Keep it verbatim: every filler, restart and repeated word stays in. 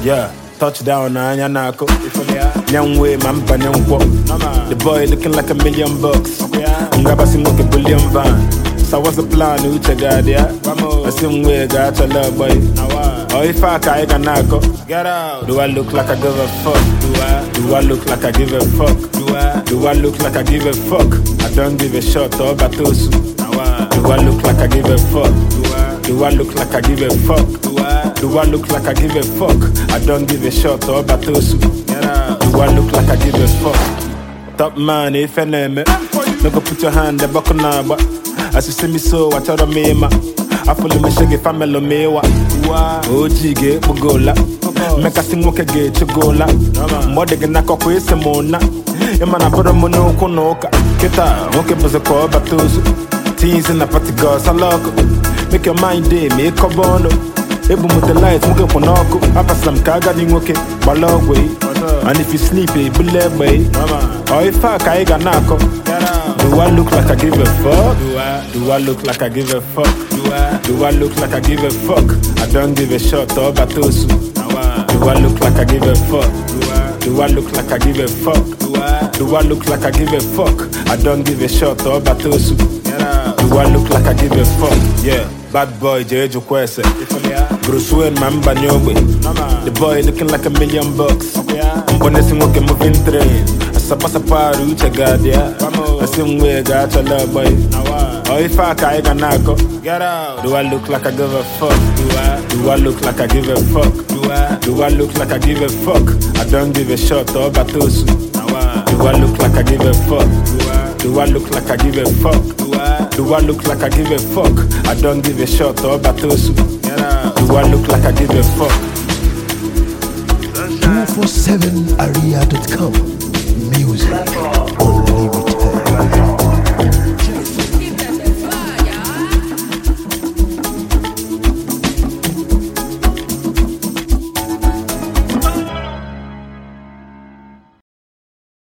Yeah, touchdown na anya nako. Young way, man, Panyampo. The boy looking like a million bucks. Ngaba simoke billion van. So what's the plan? Who check out there? I same way, got a love boy. Oh, if I can nako. Get out. Do I look like I give a fuck? Do I? Do I look like I give a fuck? Do I? Do I look like I give a fuck? I don't give a shot or batosu. Do I look like I give a fuck? Do I? Do I look like I give a fuck? Do I? Do I look like I give a fuck? I don't give a shot or batosu. Do I look like I give a fuck? Top man, if I name it, no go put your hand in the buckle now, but as you see me so, I tell them me ma. I follow me shaggy family me wa. O G get bugola. Make a sing walk a gate to gola. More than a cock with some mona. A man a put a mono konoka. Kita, okay, was a call batosu. Teens in the party girls, I lock. Make your mind day, make a bono. Even with the lights, move up on Oko. After some caganing, okay, balog way. And if you sleepy, bullet way. Or if I can nako. Do I look like I give a fuck? Do I? Do I look like I give a fuck? Do I? Do I look like I give a fuck? I don't give a shot or batosu. Do I look like I give a fuck? Do I? Do I look like I give a fuck? Do I? Do I look like I give a fuck? I don't give a shot or batosu. Do I look like I give a fuck? Yeah. Bad boy, Jeju Kwese. Bruce Wayne, man, Banyobe. The boy looking like a million bucks. I'm gonna sing okay, moving train. I suppose a party, which I got there. I sing way, got a love boy. Oh, if I can nako. Get out. Do I look like I give a fuck? Do I? Do I look like I give a fuck? Do I? Do I look like I give a fuck? I don't give a shot or batosu. Do I look like I give a fuck? Do I? Do I look like I give a fuck? Do I? Do I look like I give a fuck? I don't give a shot or batosu. Do I look like I give a fuck? two four seven area dot com Music.